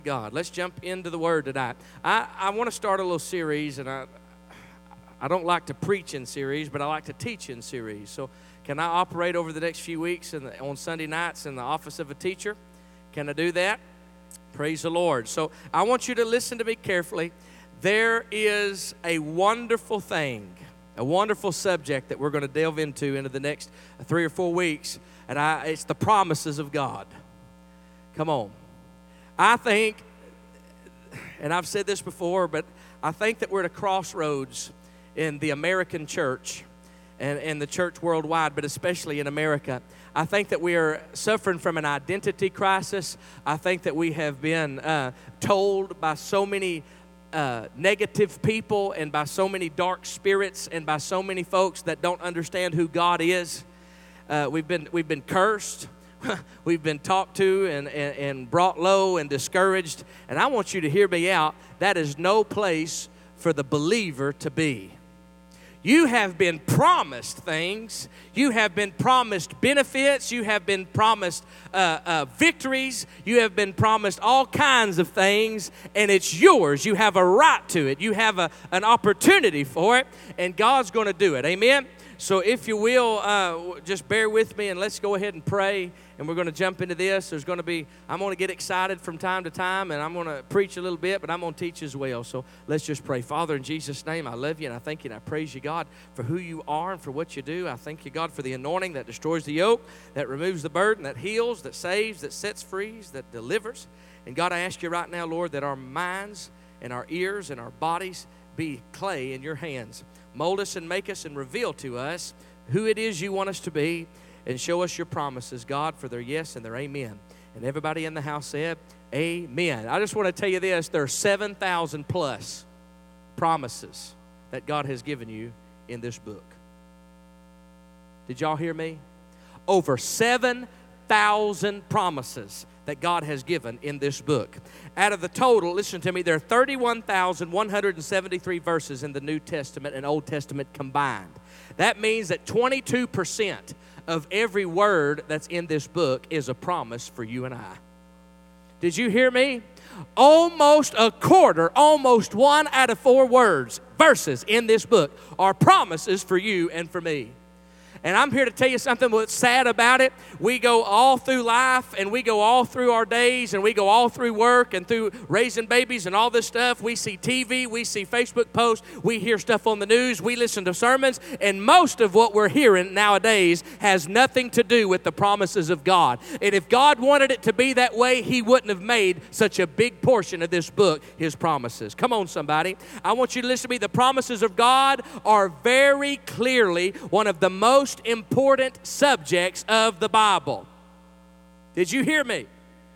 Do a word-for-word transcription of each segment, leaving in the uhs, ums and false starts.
God. Let's jump into the Word tonight. I, I want to start a little series, and I I don't like to preach in series, but I like to teach in series. So can I operate over the next few weeks in the, on Sunday nights in the office of a teacher? Can I do that? Praise the Lord. So I want you to listen to me carefully. There is a wonderful thing, a wonderful subject that we're going to delve into into the next three or four weeks, and I, it's the promises of God. Come on. I think, and I've said this before, but I think that we're at a crossroads in the American church and, and the church worldwide, but especially in America. I think that we are suffering from an identity crisis. I think that we have been uh, told by so many uh, negative people and by so many dark spirits and by so many folks that don't understand who God is. Uh, we've been we've been cursed. We've been talked to and, and, and brought low and discouraged. And I want you to hear me out. That is no place for the believer to be. You have been promised things. You have been promised benefits. You have been promised uh, uh, victories. You have been promised all kinds of things, and it's yours. You have a right to it. You have a, an opportunity for it, and God's going to do it. Amen? So if you will, uh, just bear with me, and let's go ahead and pray, and we're going to jump into this. There's going to be, I'm going to get excited from time to time, and I'm going to preach a little bit, but I'm going to teach as well. So let's just pray. Father, in Jesus' name, I love you, and I thank you, and I praise you, God, for who you are and for what you do. I thank you, God, for the anointing that destroys the yoke, that removes the burden, that heals, that saves, that sets free, that delivers. And God, I ask you right now, Lord, that our minds and our ears and our bodies be clay in your hands. Mold us and make us and reveal to us who it is you want us to be, and show us your promises, God, for their yes and their amen. And everybody in the house said, amen. I just want to tell you this. There are seven thousand plus promises that God has given you in this book. Did y'all hear me? Over seven thousand promises that God has given in this book. Out of the total, listen to me, there are thirty-one thousand one hundred seventy-three verses in the New Testament and Old Testament combined. That means that twenty-two percent of every word that's in this book is a promise for you and I. Did you hear me? Almost a quarter, almost one out of four words, verses in this book are promises for you and for me. And I'm here to tell you something what's sad about it. We go all through life, and we go all through our days, and we go all through work and through raising babies and all this stuff. We see T V, we see Facebook posts, we hear stuff on the news, we listen to sermons, and most of what we're hearing nowadays has nothing to do with the promises of God. And if God wanted it to be that way, He wouldn't have made such a big portion of this book His promises. Come on, somebody. I want you to listen to me. The promises of God are very clearly one of the most important subjects of the Bible. Did you hear me?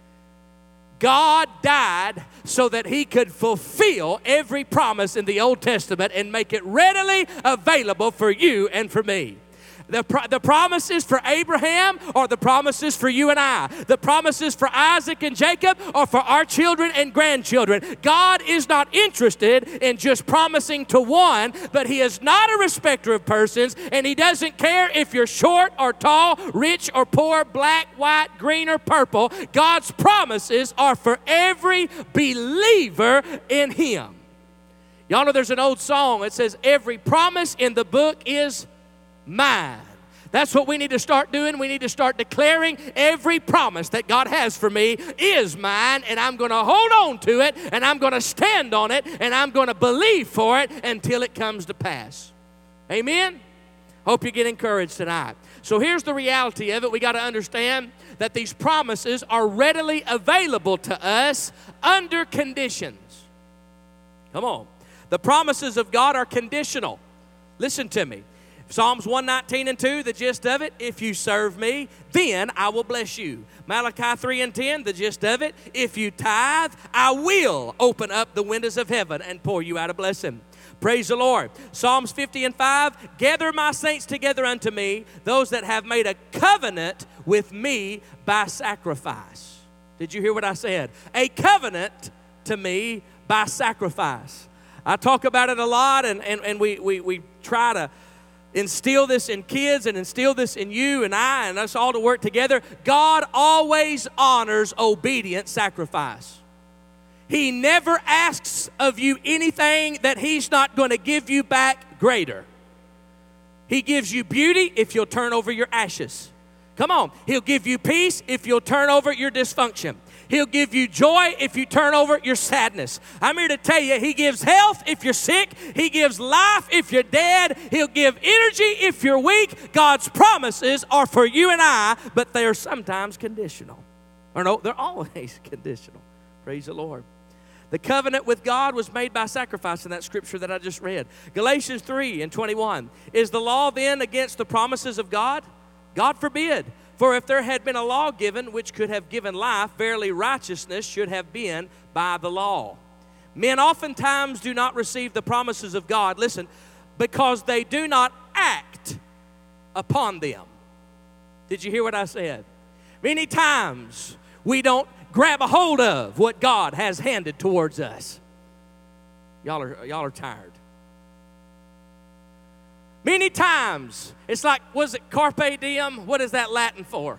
God died so that He could fulfill every promise in the Old Testament and make it readily available for you and for me. The, pro- the promises for Abraham are the promises for you and I. The promises for Isaac and Jacob are for our children and grandchildren. God is not interested in just promising to one, but He is not a respecter of persons, and He doesn't care if you're short or tall, rich or poor, black, white, green or purple. God's promises are for every believer in Him. Y'all know there's an old song that says, every promise in the book is mine. That's what we need to start doing. We need to start declaring every promise that God has for me is mine, and I'm going to hold on to it, and I'm going to stand on it, and I'm going to believe for it until it comes to pass. Amen? Hope you get encouraged tonight. So here's the reality of it. We got to understand that these promises are readily available to us under conditions. Come on. The promises of God are conditional. Listen to me. Psalms one nineteen and two, the gist of it, if you serve me, then I will bless you. Malachi three and ten, the gist of it, if you tithe, I will open up the windows of heaven and pour you out a blessing. Praise the Lord. Psalms fifty and five, gather my saints together unto me, those that have made a covenant with me by sacrifice. Did you hear what I said? A covenant to me by sacrifice. I talk about it a lot, and, and, and we, we, we try to instill this in kids and instill this in you and I and us all to work together. God always honors obedient sacrifice. He never asks of you anything that He's not going to give you back greater. He gives you beauty if you'll turn over your ashes. Come on. He'll give you peace if you'll turn over your dysfunction. He'll give you joy if you turn over your sadness. I'm here to tell you, He gives health if you're sick. He gives life if you're dead. He'll give energy if you're weak. God's promises are for you and I, but they are sometimes conditional. Or no, they're always conditional. Praise the Lord. The covenant with God was made by sacrifice in that scripture that I just read. Galatians three and twenty-one. Is the law then against the promises of God? God forbid. For if there had been a law given which could have given life, verily righteousness should have been by the law. Men oftentimes do not receive the promises of God, listen, because they do not act upon them. Did you hear what I said? Many times we don't grab a hold of what God has handed towards us. Y'all are, y'all are tired. Many times, it's like, was it carpe diem? What is that Latin for?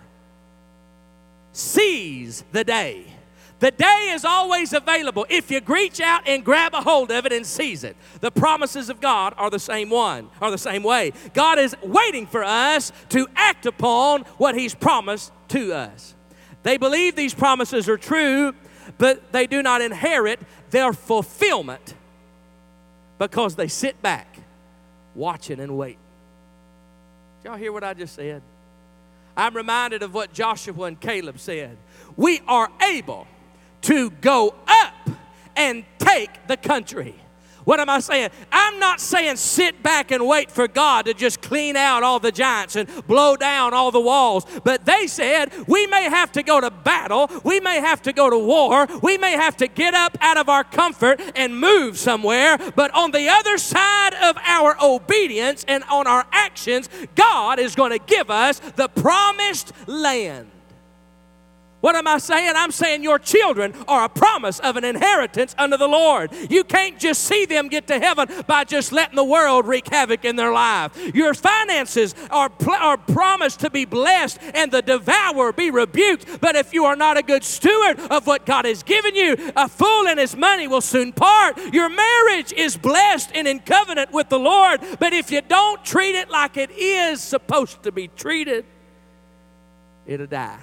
Seize the day. The day is always available if you reach out and grab a hold of it and seize it. The promises of God are the same one, are the same way. God is waiting for us to act upon what He's promised to us. They believe these promises are true, but they do not inherit their fulfillment because they sit back watching and waiting. Did y'all hear what I just said? I'm reminded of what Joshua and Caleb said. We are able to go up and take the country. What am I saying? I'm not saying sit back and wait for God to just clean out all the giants and blow down all the walls. But they said we may have to go to battle. We may have to go to war. We may have to get up out of our comfort and move somewhere. But on the other side of our obedience and on our actions, God is going to give us the promised land. What am I saying? I'm saying your children are a promise of an inheritance under the Lord. You can't just see them get to heaven by just letting the world wreak havoc in their life. Your finances are, pl- are promised to be blessed and the devourer be rebuked. But if you are not a good steward of what God has given you, a fool and his money will soon part. Your marriage is blessed and in covenant with the Lord. But if you don't treat it like it is supposed to be treated, it'll die.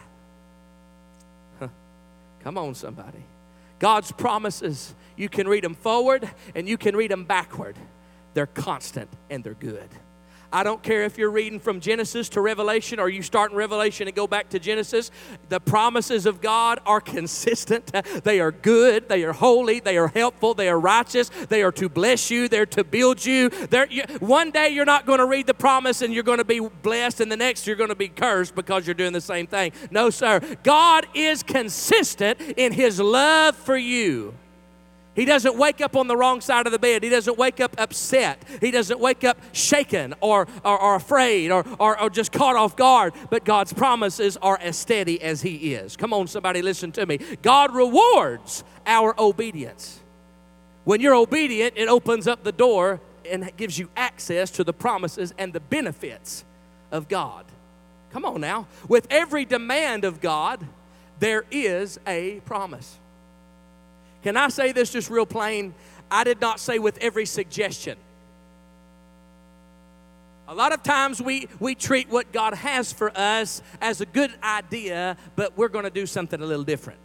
Come on, somebody. God's promises, you can read them forward and you can read them backward. They're constant and they're good. I don't care if you're reading from Genesis to Revelation or you start in Revelation and go back to Genesis. The promises of God are consistent. They are good. They are holy. They are helpful. They are righteous. They are to bless you. They're to build you. They're, you one day you're not going to read the promise and you're going to be blessed, and the next you're going to be cursed because you're doing the same thing. No, sir. God is consistent in His love for you. He doesn't wake up on the wrong side of the bed. He doesn't wake up upset. He doesn't wake up shaken or, or, or afraid or, or, or just caught off guard. But God's promises are as steady as He is. Come on, somebody, listen to me. God rewards our obedience. When you're obedient, it opens up the door and gives you access to the promises and the benefits of God. Come on now. With every demand of God, there is a promise. Can I say this just real plain? I did not say with every suggestion. A lot of times we, we treat what God has for us as a good idea, but we're going to do something a little different.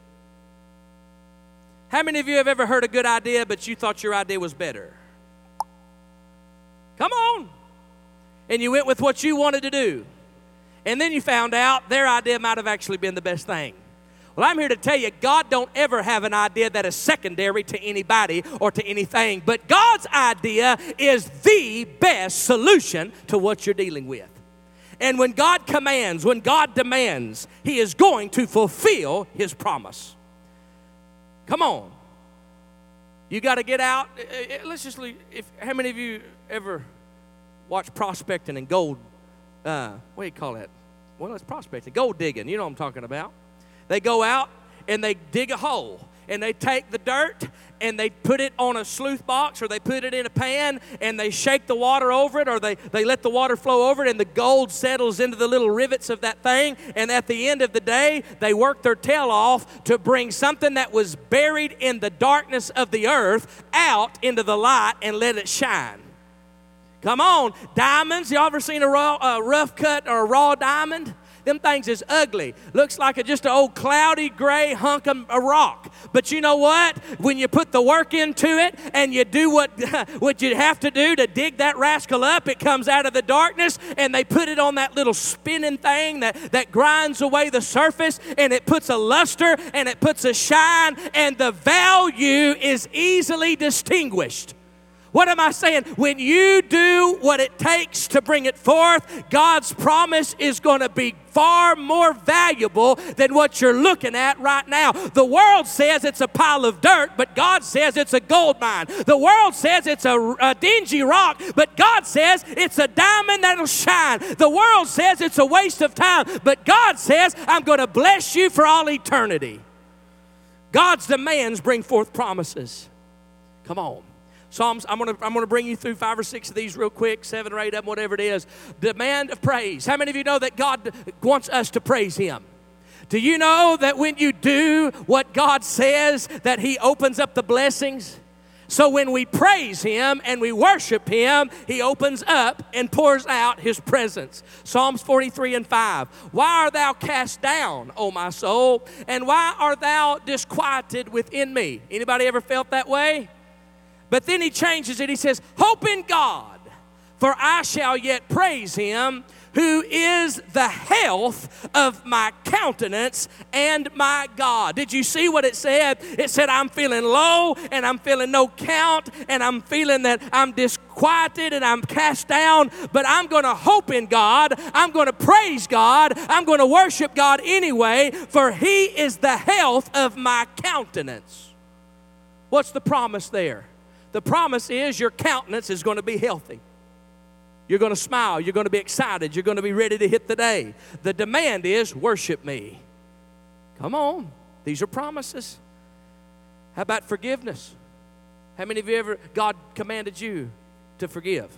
How many of you have ever heard a good idea, but you thought your idea was better? Come on. And you went with what you wanted to do. And then you found out their idea might have actually been the best thing. Well, I'm here to tell you, God don't ever have an idea that is secondary to anybody or to anything. But God's idea is the best solution to what you're dealing with. And when God commands, when God demands, He is going to fulfill His promise. Come on. You got to get out. Let's just leave. If, how many of you ever watch prospecting and gold? Uh, what do you call that? Well, it's prospecting. Gold digging. You know what I'm talking about. They go out and they dig a hole and they take the dirt and they put it on a sluice box, or they put it in a pan, and they shake the water over it, or they, they let the water flow over it, and the gold settles into the little rivets of that thing. And at the end of the day, they work their tail off to bring something that was buried in the darkness of the earth out into the light and let it shine. Come on. Diamonds, you ever seen a, raw, a rough cut or a raw diamond? Them things is ugly. Looks like a, just an old cloudy gray hunk of a rock. But you know what? When you put the work into it and you do what, what you have to do to dig that rascal up, it comes out of the darkness, and they put it on that little spinning thing that, that grinds away the surface, and it puts a luster and it puts a shine, and the value is easily distinguished. What am I saying? When you do what it takes to bring it forth, God's promise is going to be far more valuable than what you're looking at right now. The world says it's a pile of dirt, but God says it's a gold mine. The world says it's a, a dingy rock, but God says it's a diamond that'll shine. The world says it's a waste of time, but God says, I'm going to bless you for all eternity. God's demands bring forth promises. Come on. Psalms, I'm going to I'm going to bring you through five or six of these real quick, seven or eight of them, whatever it is. Demand of praise. How many of you know that God wants us to praise Him? Do you know that when you do what God says, that He opens up the blessings? So when we praise Him and we worship Him, He opens up and pours out His presence. Psalms forty-three and five. Why art thou cast down, O my soul? And why art thou disquieted within me? Anybody ever felt that way? But then he changes it. He says, hope in God, for I shall yet praise Him, who is the health of my countenance and my God. Did you see what it said? It said, I'm feeling low, and I'm feeling no count, and I'm feeling that I'm disquieted and I'm cast down, but I'm going to hope in God. I'm going to praise God. I'm going to worship God anyway, for He is the health of my countenance. What's the promise there? The promise is your countenance is going to be healthy. You're going to smile. You're going to be excited. You're going to be ready to hit the day. The demand is worship me. Come on. These are promises. How about forgiveness? How many of you ever, God commanded you to forgive?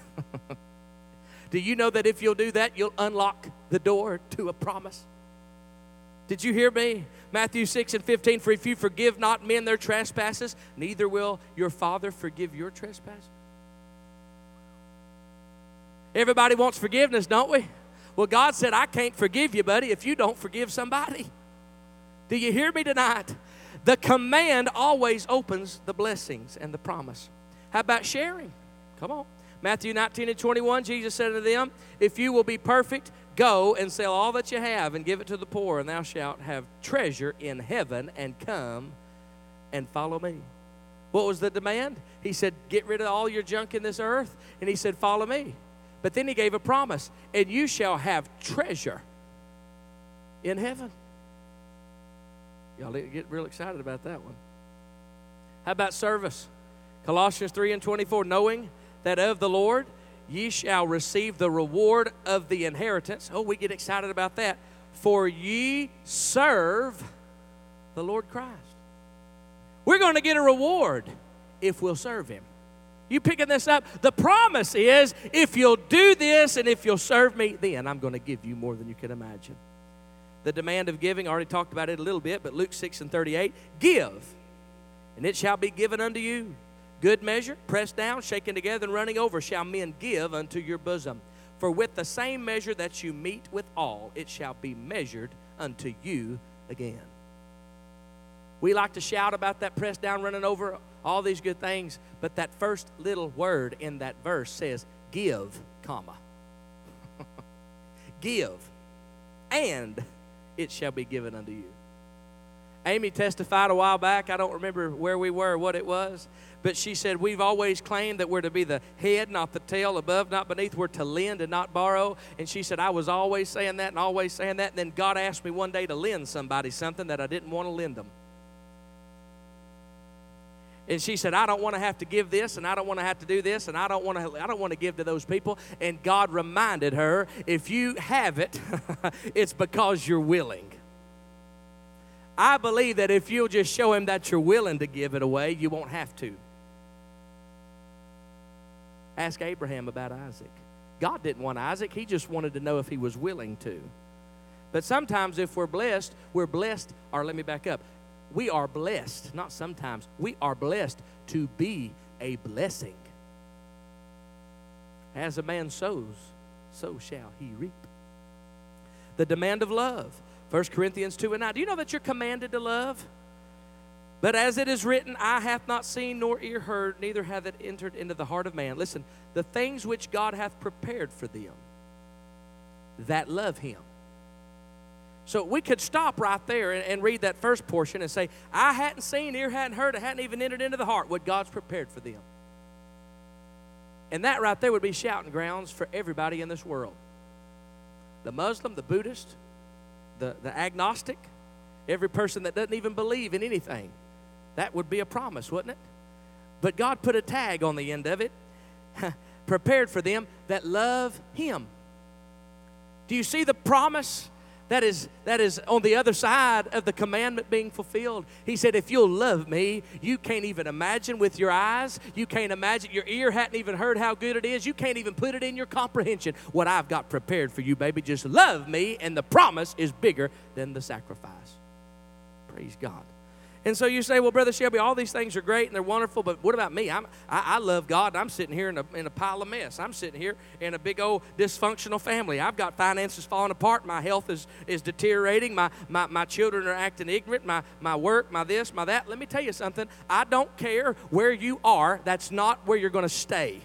Do you know that if you'll do that, you'll unlock the door to a promise? Did you hear me? Matthew six and fifteen, for if you forgive not men their trespasses, neither will your Father forgive your trespasses. Everybody wants forgiveness, don't we? Well, God said, I can't forgive you, buddy, if you don't forgive somebody. Do you hear me tonight? The command always opens the blessings and the promise. How about sharing? Come on. Matthew nineteen and twenty-one, Jesus said to them, if you will be perfect, go and sell all that you have and give it to the poor, and thou shalt have treasure in heaven, and come and follow me. What was the demand? He said, get rid of all your junk in this earth, and he said, follow me. But then he gave a promise, and you shall have treasure in heaven. Y'all get real excited about that one. How about service? Colossians three and twenty-four, knowing that of the Lord ye shall receive the reward of the inheritance. Oh, we get excited about that. For ye serve the Lord Christ. We're going to get a reward if we'll serve Him. You picking this up? The promise is, if you'll do this and if you'll serve me, then I'm going to give you more than you can imagine. The demand of giving, I already talked about it a little bit, but Luke six and thirty-eight, give, and it shall be given unto you. Good measure, pressed down, shaken together, and running over, shall men give unto your bosom. For with the same measure that you meet withal, it shall be measured unto you again. We like to shout about that pressed down, running over, all these good things, but that first little word in that verse says, give, comma. Give, and it shall be given unto you. Amy testified a while back, I don't remember where we were, what it was, but she said, we've always claimed that we're to be the head, not the tail, above, not beneath. We're to lend and not borrow. And she said, I was always saying that and always saying that. And then God asked me one day to lend somebody something that I didn't want to lend them. And she said, I don't want to have to give this, and I don't want to have to do this, and I don't want to I don't want to give to those people. And God reminded her, if you have it, it's because you're willing. I believe that if you'll just show him that you're willing to give it away, you won't have to. Ask Abraham about Isaac. God didn't want Isaac. He just wanted to know if he was willing to. But sometimes if we're blessed, we're blessed, or let me back up. We are blessed, not sometimes. We are blessed to be a blessing. As a man sows, so shall he reap. The demand of love. First Corinthians two and nine. Do you know that you're commanded to love? But as it is written, eye hath not seen nor ear heard, neither hath it entered into the heart of man. Listen, the things which God hath prepared for them that love him. So we could stop right there and, and read that first portion and say, I hadn't seen, ear hadn't heard, it hadn't even entered into the heart what God's prepared for them. And that right there would be shouting grounds for everybody in this world. The Muslim, the Buddhist, the, the agnostic, every person that doesn't even believe in anything. That would be a promise, wouldn't it? But God put a tag on the end of it, prepared for them that love him. Do you see the promise that is, that is on the other side of the commandment being fulfilled? He said, if you'll love me, you can't even imagine with your eyes. You can't imagine. Your ear hadn't even heard how good it is. You can't even put it in your comprehension. What I've got prepared for you, baby. Just love me, and the promise is bigger than the sacrifice. Praise God. And so you say, well, Brother Shelby, all these things are great and they're wonderful, but what about me? I'm, I, I love God, and I'm sitting here in a, in a pile of mess. I'm sitting here in a big old dysfunctional family. I've got finances falling apart. My health is, is deteriorating. My, my, my children are acting ignorant. My, my work, my this, my that. Let me tell you something. I don't care where you are. That's not where you're going to stay.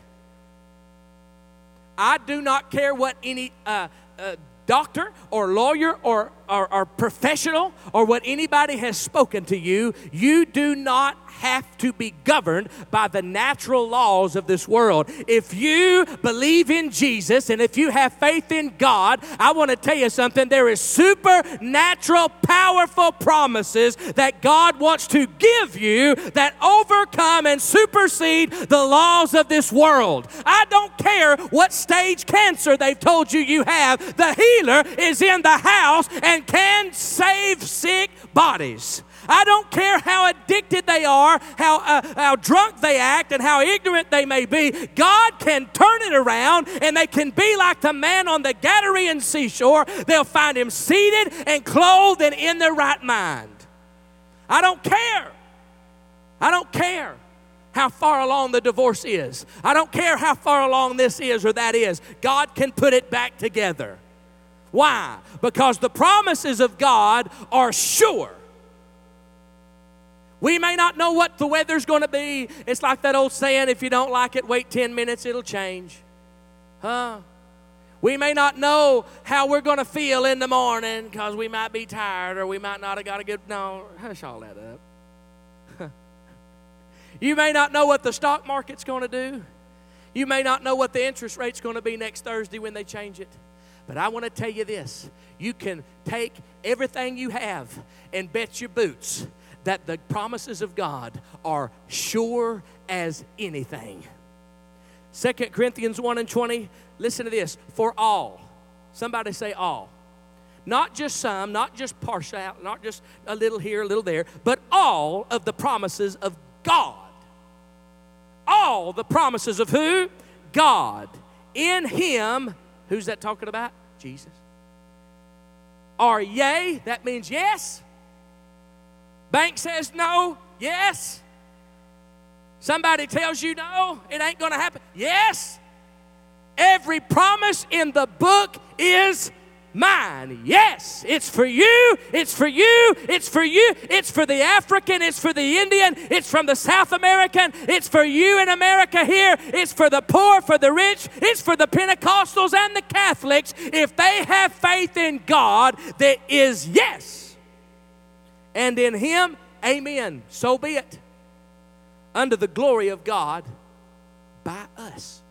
I do not care what any uh, uh, doctor or lawyer or, or, or professional or what anybody has spoken to you. You do not have to be governed by the natural laws of this world. If you believe in Jesus and if you have faith in God, I want to tell you something. There is supernatural, powerful promises that God wants to give you that overcome and supersede the laws of this world. I don't care what stage cancer they've told you you have. The healer is in the house and can save sick bodies. I don't care how addicted they are, how, uh, how drunk they act, and how ignorant they may be. God can turn it around, and they can be like the man on the Gadarene seashore. They'll find him seated and clothed and in their right mind. I don't care. I don't care how far along the divorce is. I don't care how far along this is or that is. God can put it back together. Why? Because the promises of God are sure. We may not know what the weather's going to be. It's like that old saying, if you don't like it, wait ten minutes, it'll change. Huh? We may not know how we're going to feel in the morning because we might be tired or we might not have got a good... No, hush all that up. You may not know what the stock market's going to do. You may not know what the interest rate's going to be next Thursday when they change it. But I want to tell you this. You can take everything you have and bet your boots that the promises of God are sure as anything. Second Corinthians one and twenty, listen to this. For all, somebody say all. Not just some, not just partial, not just a little here, a little there, but all of the promises of God. All the promises of who? God. In Him, who's that talking about? Jesus. Are yea, that means yes. Bank says no, yes. Somebody tells you no, it ain't going to happen. Yes. Every promise in the book is mine. Yes, it's for you, it's for you, it's for you, it's for the African, it's for the Indian, it's from the South American, it's for you in America here, it's for the poor, for the rich, it's for the Pentecostals and the Catholics. If they have faith in God, there is yes. And in Him, amen, so be it. Under the glory of God by us.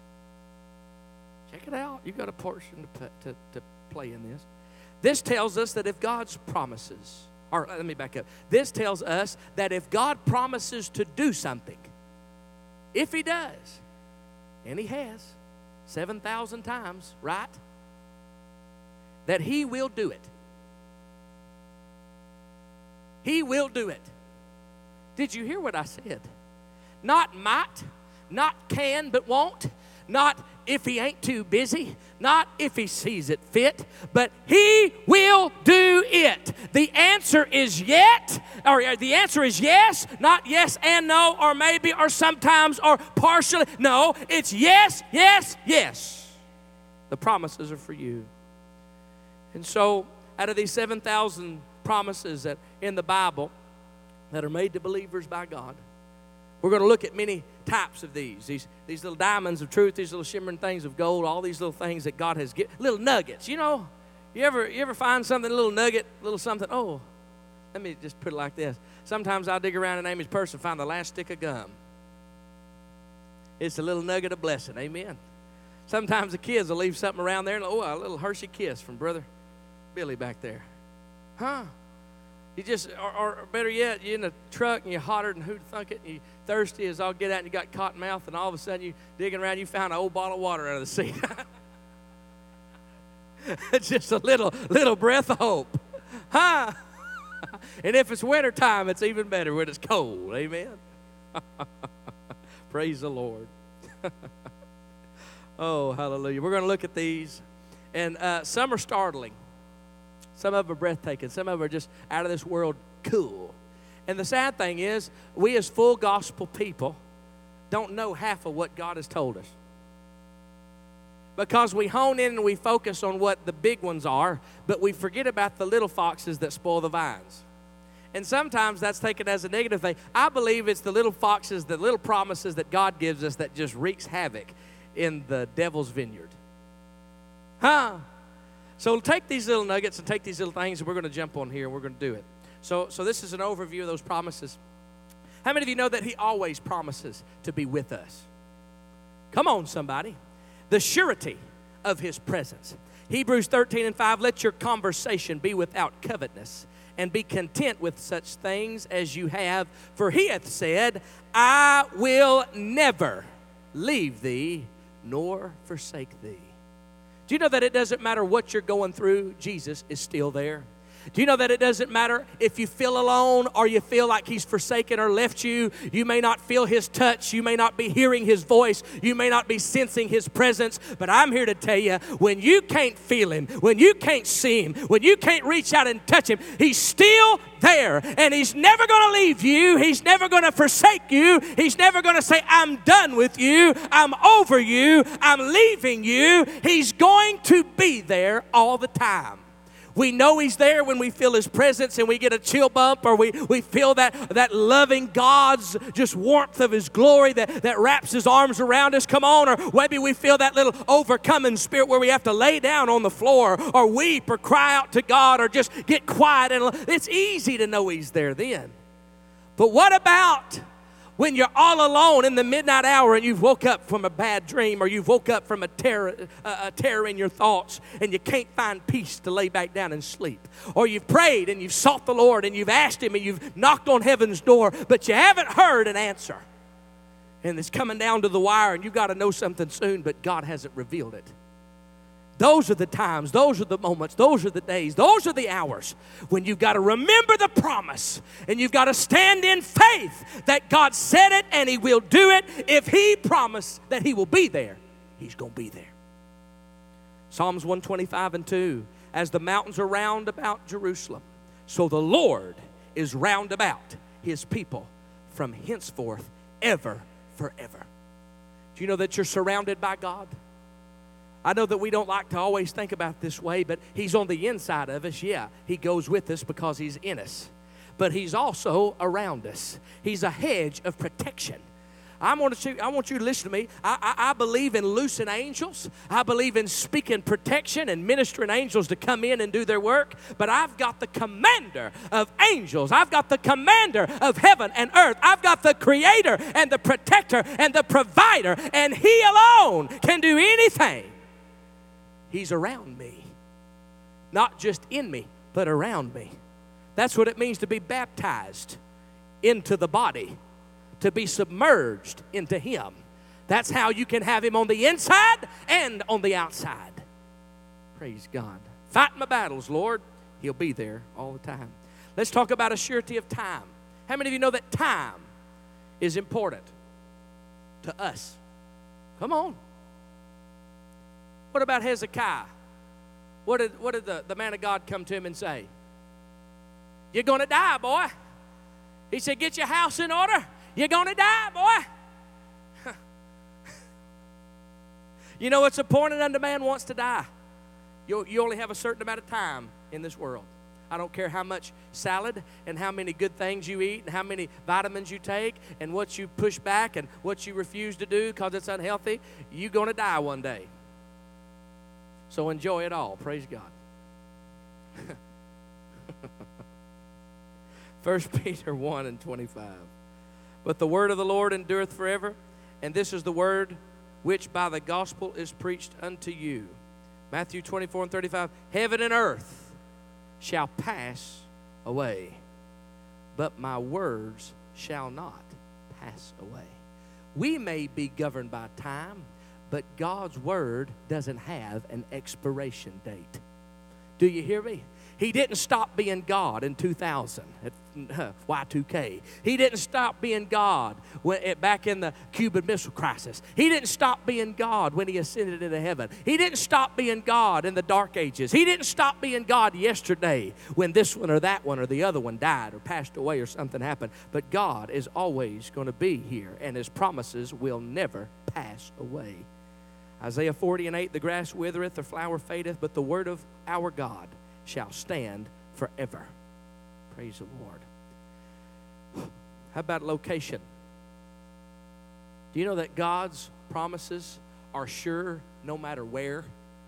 Check it out. You've got a portion to, put, to, to play in this. This tells us that if God's promises, or let me back up. This tells us that if God promises to do something, if He does, and He has seven thousand times, right? That He will do it. He will do it. Did you hear what I said? Not might, not can but won't, not if he ain't too busy, not if he sees it fit, but he will do it. The answer is yet, or the answer is yes, not yes and no, or maybe, or sometimes, or partially. No, it's yes, yes, yes. The promises are for you. And so, out of these seven thousand promises that in the Bible that are made to believers by God, we're going to look at many types of these. These, these little diamonds of truth, these little shimmering things of gold, all these little things that God has given, little nuggets. You know, you ever, you ever find something, a little nugget, a little something, oh, let me just put it like this. Sometimes I'll dig around in Amy's purse and find the last stick of gum. It's a little nugget of blessing, amen. Sometimes the kids will leave something around there, and oh, a little Hershey Kiss from Brother Billy back there. Huh? You just, or, or better yet, you're in a truck and you're hotter than who'd thunk it, and you're thirsty as all get out, and you got cotton mouth, and all of a sudden you digging around, you found an old bottle of water out of the seat. It's just a little, little breath of hope. Huh? And if it's winter time, it's even better when it's cold. Amen? Praise the Lord. Oh, hallelujah. We're going to look at these, and uh, some are startling. Some of them are breathtaking. Some of them are just out of this world cool. And the sad thing is, we as full gospel people don't know half of what God has told us. Because we hone in and we focus on what the big ones are, but we forget about the little foxes that spoil the vines. And sometimes that's taken as a negative thing. I believe it's the little foxes, the little promises that God gives us that just wreaks havoc in the devil's vineyard. Huh? So take these little nuggets and take these little things, and we're going to jump on here, and we're going to do it. So, so this is an overview of those promises. How many of you know that he always promises to be with us? Come on, somebody. The surety of his presence. Hebrews thirteen and five, let your conversation be without covetousness, and be content with such things as you have. For he hath said, I will never leave thee nor forsake thee. Do you know that it doesn't matter what you're going through, Jesus is still there? Do you know that it doesn't matter if you feel alone or you feel like he's forsaken or left you? You may not feel his touch. You may not be hearing his voice. You may not be sensing his presence. But I'm here to tell you, when you can't feel him, when you can't see him, when you can't reach out and touch him, he's still there. And he's never going to leave you. He's never going to forsake you. He's never going to say, I'm done with you. I'm over you. I'm leaving you. He's going to be there all the time. We know he's there when we feel his presence and we get a chill bump, or we, we feel that, that loving God's just warmth of his glory that, that wraps his arms around us. Come on. Or maybe we feel that little overcoming spirit where we have to lay down on the floor or weep or cry out to God or just get quiet. And it's easy to know he's there then. But what about when you're all alone in the midnight hour and you've woke up from a bad dream, or you've woke up from a terror, uh, a terror in your thoughts, and you can't find peace to lay back down and sleep? Or you've prayed and you've sought the Lord and you've asked him and you've knocked on heaven's door, but you haven't heard an answer. And it's coming down to the wire and you've got to know something soon, but God hasn't revealed it. Those are the times, those are the moments, those are the days, those are the hours when you've got to remember the promise, and you've got to stand in faith that God said it and he will do it. If he promised that he will be there, he's going to be there. Psalms one twenty-five and two, as the mountains are round about Jerusalem, so the Lord is round about his people from henceforth ever, forever. Do you know that you're surrounded by God? I know that we don't like to always think about it this way, but he's on the inside of us. Yeah, he goes with us because he's in us. But he's also around us. He's a hedge of protection. I want, you, I want you to listen to me. I, I, I believe in loosing angels. I believe in speaking protection and ministering angels to come in and do their work. But I've got the commander of angels. I've got the commander of heaven and earth. I've got the creator and the protector and the provider. And he alone can do anything. He's around me. Not just in me, but around me. That's what it means to be baptized into the body, to be submerged into him. That's how you can have him on the inside and on the outside. Praise God. Fight my battles, Lord. He'll be there all the time. Let's talk about a surety of time. How many of you know that time is important to us? Come on. What about Hezekiah? What did, what did the, the man of God come to him and say? You're going to die, boy. He said, get your house in order. You're going to die, boy. You know what's appointed unto man wants to die. You, you only have a certain amount of time in this world. I don't care how much salad and how many good things you eat and how many vitamins you take and what you push back and what you refuse to do because it's unhealthy. You're going to die one day. So enjoy it all. Praise God. First Peter one and twenty-five. But the word of the Lord endureth forever, and this is the word which by the gospel is preached unto you. Matthew twenty-four and thirty-five. Heaven and earth shall pass away, but my words shall not pass away. We may be governed by time, but God's word doesn't have an expiration date. Do you hear me? He didn't stop being God in two thousand at Y two K. He didn't stop being God when, back in the Cuban Missile Crisis. He didn't stop being God when he ascended into heaven. He didn't stop being God in the dark ages. He didn't stop being God yesterday when this one or that one or the other one died or passed away or something happened. But God is always going to be here, and his promises will never pass away. Isaiah forty and eight, the grass withereth, the flower fadeth, but the word of our God shall stand forever. Praise the Lord. How about location? Do you know that God's promises are sure no matter where?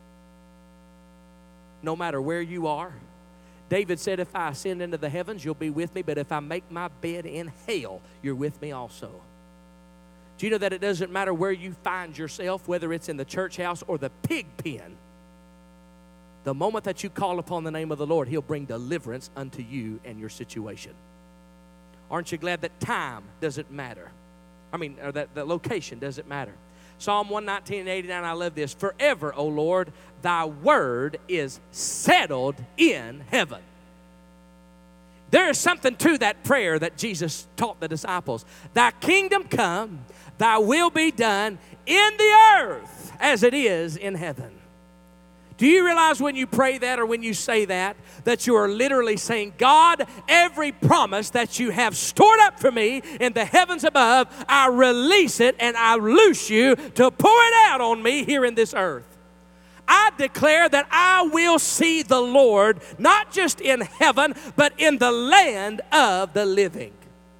No matter where you are. David said, if I ascend into the heavens, you'll be with me, but if I make my bed in hell, you're with me also. Do you know that it doesn't matter where you find yourself, whether it's in the church house or the pig pen? The moment that you call upon the name of the Lord, he'll bring deliverance unto you and your situation. Aren't you glad that time doesn't matter? I mean, or that the location doesn't matter. Psalm one nineteen and eighty-nine, I love this. Forever, O Lord, thy word is settled in heaven. There is something to that prayer that Jesus taught the disciples. Thy kingdom come, thy will be done in the earth as it is in heaven. Do you realize when you pray that or when you say that, that you are literally saying, God, every promise that you have stored up for me in the heavens above, I release it and I loose you to pour it out on me here in this earth. I declare that I will see the Lord not just in heaven, but in the land of the living.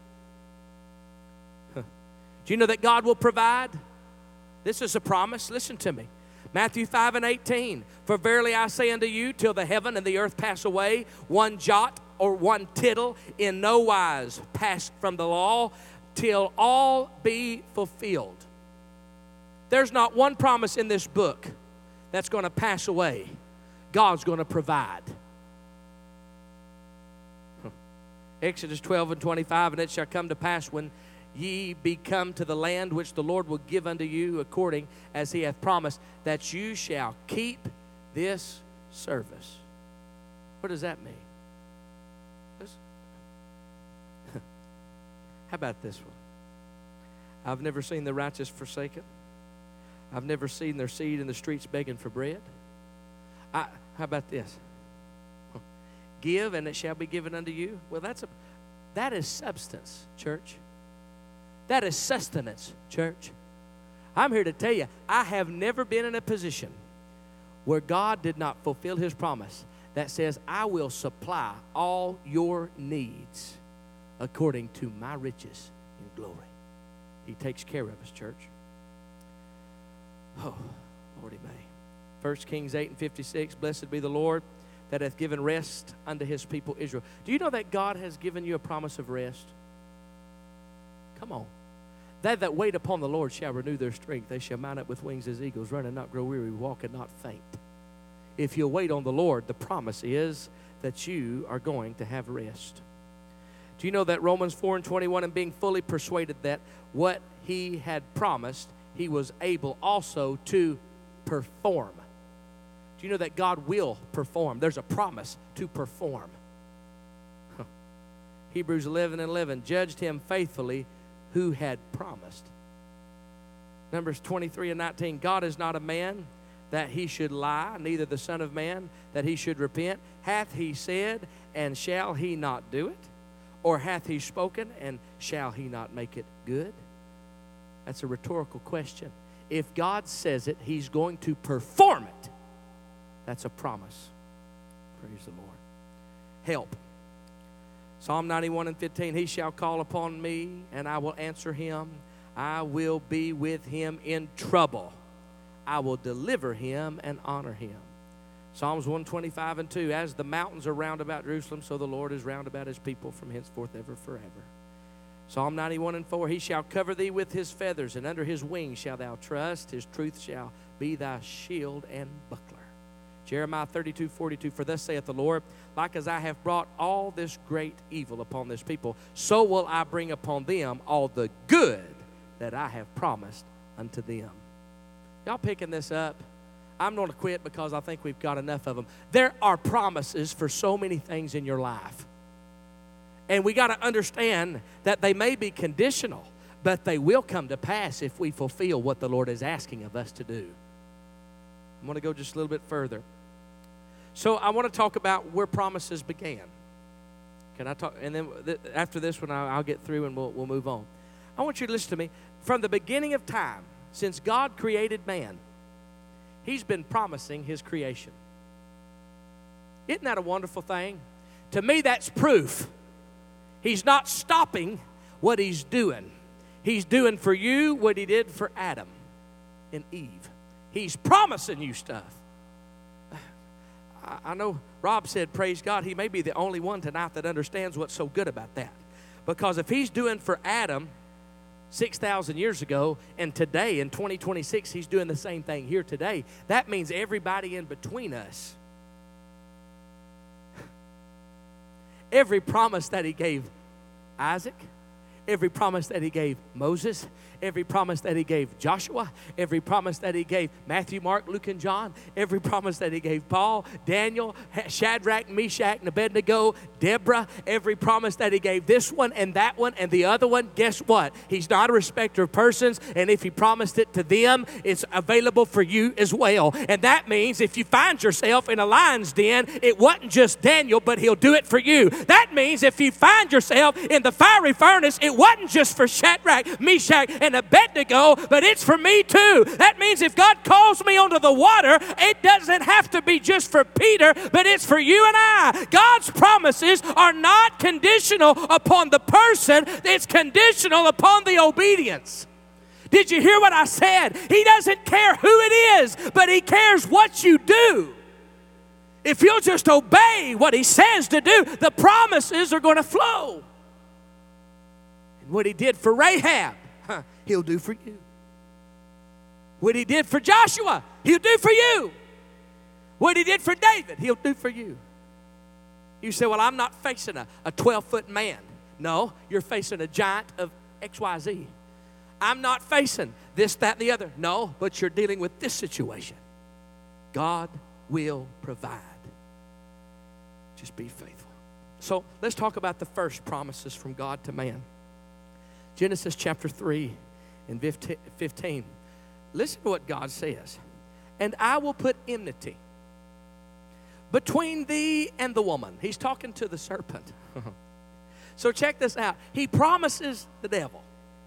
Huh. Do you know that God will provide? This is a promise. Listen to me. Matthew five and eighteen, for verily I say unto you, till the heaven and the earth pass away, one jot or one tittle in no wise pass from the law, till all be fulfilled. There's not one promise in this book that's going to pass away. God's going to provide. Huh. Exodus twelve and twenty-five, and it shall come to pass when ye be come to the land which the Lord will give unto you according as he hath promised, that you shall keep this service. What does that mean? How about this one? I've never seen the righteous forsaken. I've never seen their seed in the streets begging for bread. I, how about this? Give and it shall be given unto you. Well, that's a, that is substance, church. That is sustenance, church. I'm here to tell you, I have never been in a position where God did not fulfill his promise that says, I will supply all your needs according to my riches in glory. He takes care of us, church. Oh, Lord, he may. First Kings eight and fifty-six, blessed be the Lord that hath given rest unto his people Israel. Do you know that God has given you a promise of rest? Come on. They that wait upon the Lord shall renew their strength. They shall mount up with wings as eagles, run and not grow weary, walk and not faint. If you'll wait on the Lord, the promise is that you are going to have rest. Do you know that Romans four and twenty-one, and being fully persuaded that what he had promised, he was able also to perform. Do you know that God will perform? There's a promise to perform. Huh. Hebrews eleven and eleven, judged him faithfully who had promised. Numbers twenty-three and nineteen, God is not a man that he should lie, neither the Son of Man that he should repent. Hath he said, and shall he not do it? Or hath he spoken, and shall he not make it good? That's a rhetorical question. If God says it, he's going to perform it. That's a promise. Praise the Lord. Help. Psalm ninety-one and fifteen, he shall call upon me, and I will answer him. I will be with him in trouble. I will deliver him and honor him. Psalms one twenty-five and two, as the mountains are round about Jerusalem, so the Lord is round about his people from henceforth ever forever. Psalm ninety-one and four, he shall cover thee with his feathers, and under his wings shalt thou trust. His truth shall be thy shield and buckler. Jeremiah thirty-two forty-two, for thus saith the Lord, like as I have brought all this great evil upon this people, so will I bring upon them all the good that I have promised unto them. Y'all picking this up? I'm going to quit because I think we've got enough of them. There are promises for so many things in your life. And we got to understand that they may be conditional, but they will come to pass if we fulfill what the Lord is asking of us to do. I'm going to go just a little bit further. So I want to talk about where promises began. Can I talk? And then th- after this one, I'll, I'll get through and we'll, we'll move on. I want you to listen to me. From the beginning of time, since God created man, he's been promising his creation. Isn't that a wonderful thing? To me, that's proof. He's not stopping what he's doing. He's doing for you what he did for Adam and Eve. He's promising you stuff. I know Rob said, praise God, he may be the only one tonight that understands what's so good about that. Because if he's doing for Adam six thousand years ago, and today in twenty twenty-six, he's doing the same thing here today, that means everybody in between us, every promise that he gave Isaac, every promise that he gave Moses, every promise that he gave Joshua, every promise that he gave Matthew, Mark, Luke, and John, every promise that he gave Paul, Daniel, Shadrach, Meshach, and Abednego, Deborah, every promise that he gave this one and that one and the other one, guess what? He's not a respecter of persons, and if he promised it to them, it's available for you as well. And that means if you find yourself in a lion's den, it wasn't just Daniel, but he'll do it for you. That means if you find yourself in the fiery furnace, it wasn't just for Shadrach, Meshach, and Abednego, but it's for me too. That means if God calls me onto the water, it doesn't have to be just for Peter, but it's for you and I. God's promises are not conditional upon the person, it's conditional upon the obedience. Did you hear what I said? He doesn't care who it is, but he cares what you do. If you'll just obey what he says to do, the promises are going to flow. And what he did for Rahab, huh, he'll do for you. What he did for Joshua, he'll do for you. What he did for David, he'll do for you. You say, well, I'm not facing a, a twelve-foot man. No, you're facing a giant of X Y Z. I'm not facing this, that, and the other. No, but you're dealing with this situation. God will provide. Just be faithful. So let's talk about the first promises from God to man. Genesis chapter three and fifteen. Listen to what God says. And I will put enmity between thee and the woman. He's talking to the serpent. So check this out. He promises the devil.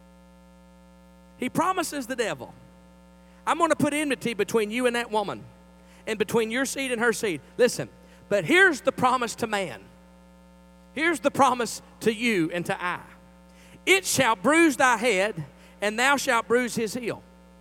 He promises the devil, I'm going to put enmity between you and that woman, and between your seed and her seed. Listen, but here's the promise to man. Here's the promise to you and to I. It shall bruise thy head, and thou shalt bruise his heel.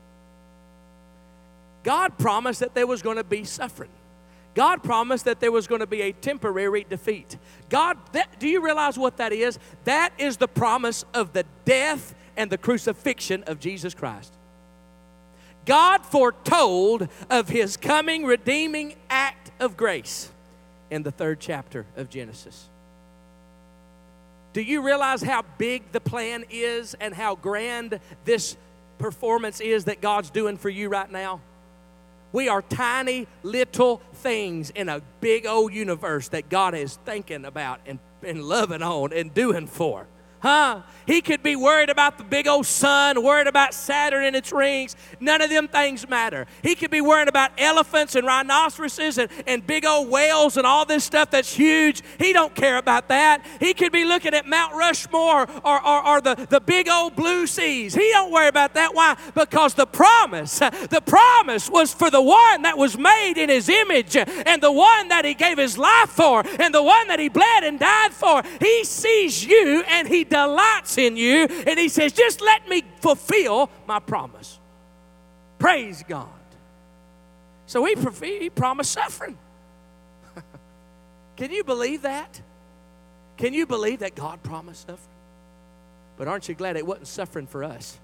God promised that there was going to be suffering. God promised that there was going to be a temporary defeat. God, that, do you realize what that is? That is the promise of the death and the crucifixion of Jesus Christ. God foretold of his coming redeeming act of grace in the third chapter of Genesis. Do you realize how big the plan is and how grand this performance is that God's doing for you right now? We are tiny little things in a big old universe that God is thinking about and been loving on and doing for. Huh? He could be worried about the big old sun, worried about Saturn and its rings. None of them things matter. He could be worried about elephants and rhinoceroses and, and big old whales and all this stuff that's huge. He don't care about that. He could be looking at Mount Rushmore or, or, or the, the big old blue seas. He don't worry about that. Why? Because the promise, the promise was for the one that was made in his image and the one that he gave his life for and the one that he bled and died for. He sees you and he delights in you, and he says, just let me fulfill my promise. Praise God. So he, he promised suffering. Can you believe that? Can you believe that God promised suffering? But aren't you glad it wasn't suffering for us?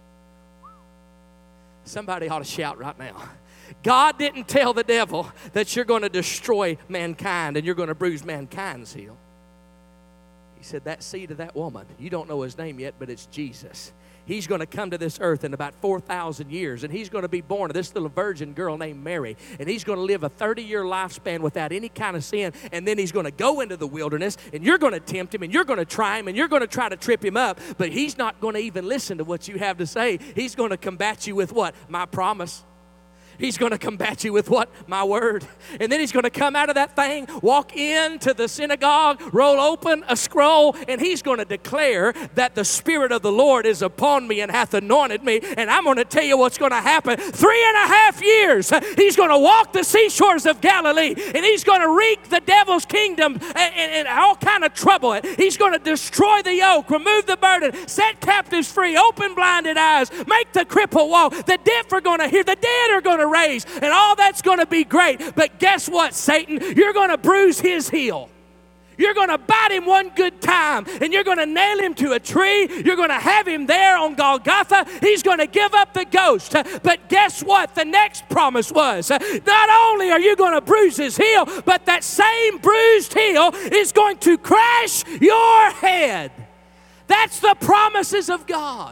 Somebody ought to shout right now. God didn't tell the devil that you're going to destroy mankind and you're going to bruise mankind's heel. He said, that seed of that woman, you don't know his name yet, but it's Jesus. He's going to come to this earth in about four thousand years, and he's going to be born to this little virgin girl named Mary, and he's going to live a thirty-year lifespan without any kind of sin, and then he's going to go into the wilderness, and you're going to tempt him, and you're going to try him, and you're going to try to trip him up, but he's not going to even listen to what you have to say. He's going to combat you with what? My promise. He's going to combat you with what? My word. And then he's going to come out of that thing, walk into the synagogue, roll open a scroll, and he's going to declare that the Spirit of the Lord is upon me and hath anointed me. And I'm going to tell you what's going to happen. Three and a half years, he's going to walk the seashores of Galilee, and he's going to wreak the devil's kingdom and, and, and all kind of trouble. He's going to destroy the yoke, remove the burden, set captives free, open blinded eyes, make the cripple walk. The deaf are going to hear, the dead are going to raise, and all that's going to be great. But guess what, Satan? You're going to bruise his heel. You're going to bite him one good time, and you're going to nail him to a tree. You're going to have him there on Golgotha. He's going to give up the ghost. But guess what? The next promise was, not only are you going to bruise his heel, but that same bruised heel is going to crash your head. That's the promises of God.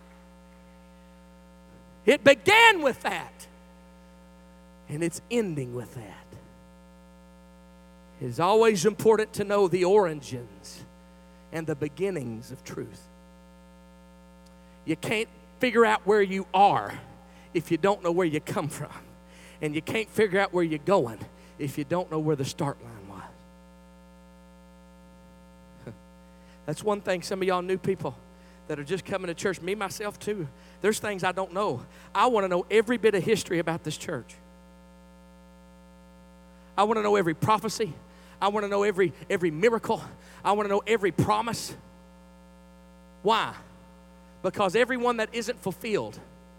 It began with that. And it's ending with that. It is always important to know the origins and the beginnings of truth. You can't figure out where you are if you don't know where you come from. And you can't figure out where you're going if you don't know where the start line was. That's one thing some of y'all new people that are just coming to church, me, myself too, there's things I don't know. I want to know every bit of history about this church. I want to know every prophecy. I want to know every, every miracle. I want to know every promise. Why? Because every one that isn't fulfilled,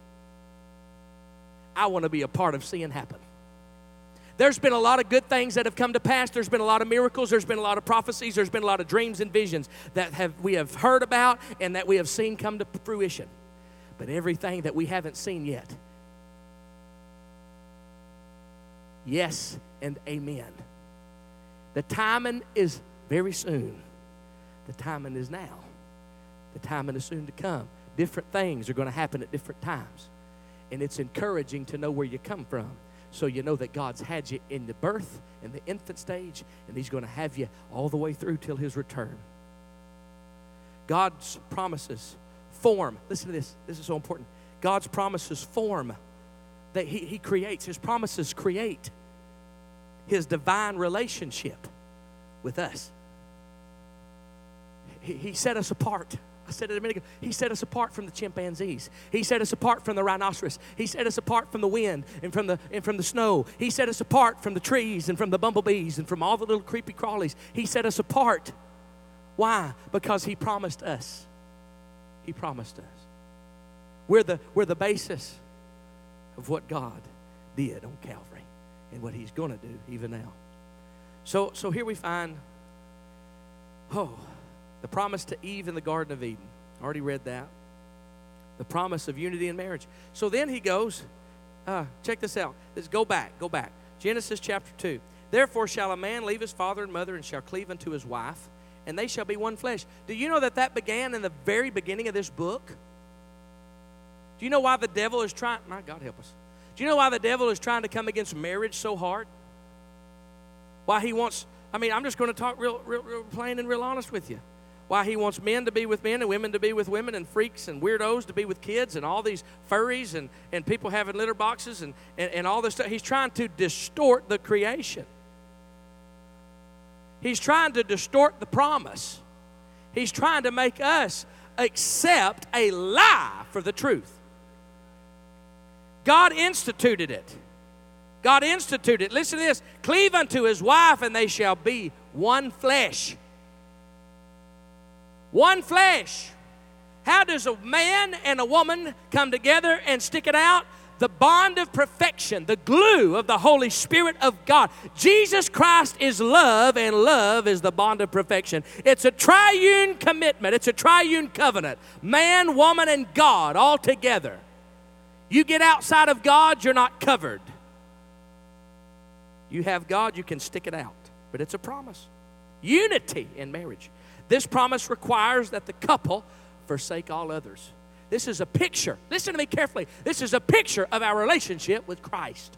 I want to be a part of seeing happen. There's been a lot of good things that have come to pass. There's been a lot of miracles. There's been a lot of prophecies. There's been a lot of dreams and visions that have we have heard about and that we have seen come to fruition. But everything that we haven't seen yet, yes and amen. The timing is very soon. The timing is now. The timing is soon to come. Different things are going to happen at different times. And it's encouraging to know where you come from. So you know that God's had you in the birth, in the infant stage, and he's going to have you all the way through till his return. God's promises form. Listen to this. This is so important. God's promises form. That he, he creates. His promises create his divine relationship with us. He, he set us apart. I said it a minute ago. He set us apart from the chimpanzees. He set us apart from the rhinoceros. He set us apart from the wind and from the, and from the snow. He set us apart from the trees and from the bumblebees and from all the little creepy crawlies. He set us apart. Why? Because he promised us. He promised us. We're the, we're the basis of what God did on Calvary and what he's going to do even now. So, so here we find, oh, the promise to Eve in the Garden of Eden. Already read that. The promise of unity in marriage. So then he goes, uh, check this out. Let's go back, go back. Genesis chapter two. Therefore shall a man leave his father and mother and shall cleave unto his wife, and they shall be one flesh. Do you know that that began in the very beginning of this book? Do you know why the devil is trying? My God, help us. Do you know why the devil is trying to come against marriage so hard? Why he wants I mean, I'm just going to talk real, real, real plain and real honest with you. Why he wants men to be with men and women to be with women and freaks and weirdos to be with kids and all these furries and, and people having litter boxes and, and, and all this stuff. He's trying to distort the creation. He's trying to distort the promise. He's trying to make us accept a lie for the truth. God instituted it. God instituted it. Listen to this. Cleave unto his wife, and they shall be one flesh. One flesh. How does a man and a woman come together and stick it out? The bond of perfection, the glue of the Holy Spirit of God. Jesus Christ is love, and love is the bond of perfection. It's a triune commitment. It's a triune covenant. Man, woman, and God all together. You get outside of God, you're not covered. You have God, you can stick it out. But it's a promise. Unity in marriage. This promise requires that the couple forsake all others. This is a picture. Listen to me carefully. This is a picture of our relationship with Christ.